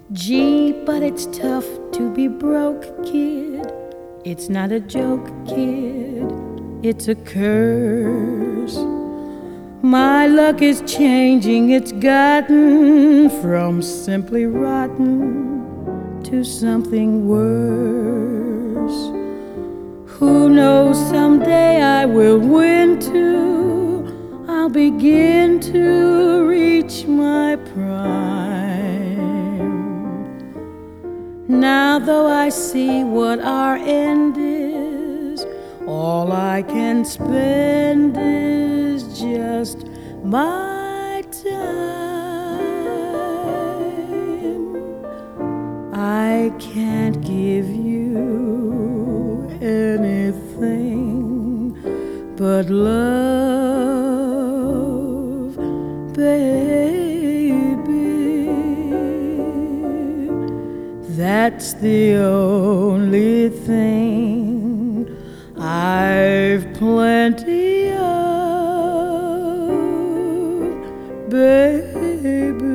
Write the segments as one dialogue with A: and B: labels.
A: Gee, but it's tough to be broke, kid. It's not a joke, kid. It's a curse. My luck is changing. It's gotten from simply rotten to something worse. Who knows, someday I will win too. I'll begin to reach my prime. Now though I see what our end is, all I can spend is just my time. I can't give you anything but love, baby. That's the only thing I've plenty of, baby.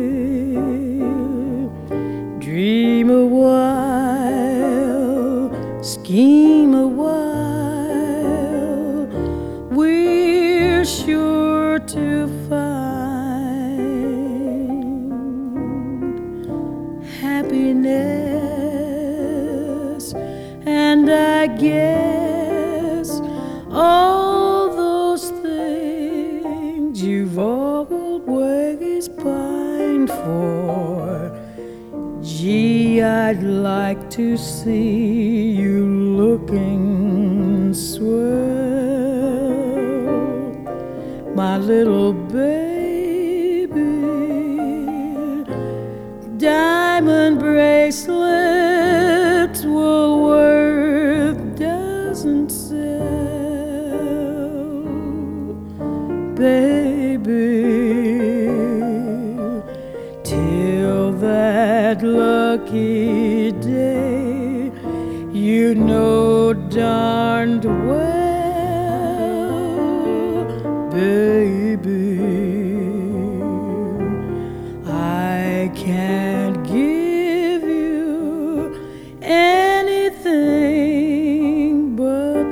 A: Dream a while, scheme a while, we're sure to find happiness. And I guess all those things you've always pined for. Gee, I'd like to see you looking swell, my little baby. Diamond bracelets Woolworth doesn't sell, baby. Till that lucky day, you know darned well, baby, I can't give you anything but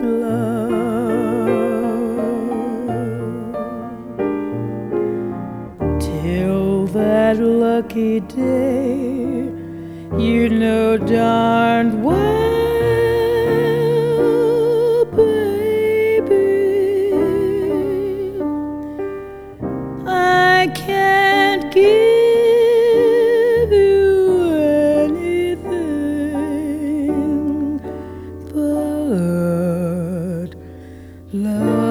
A: love. Till that lucky day, you know darned well, baby, I can't give you anything but love.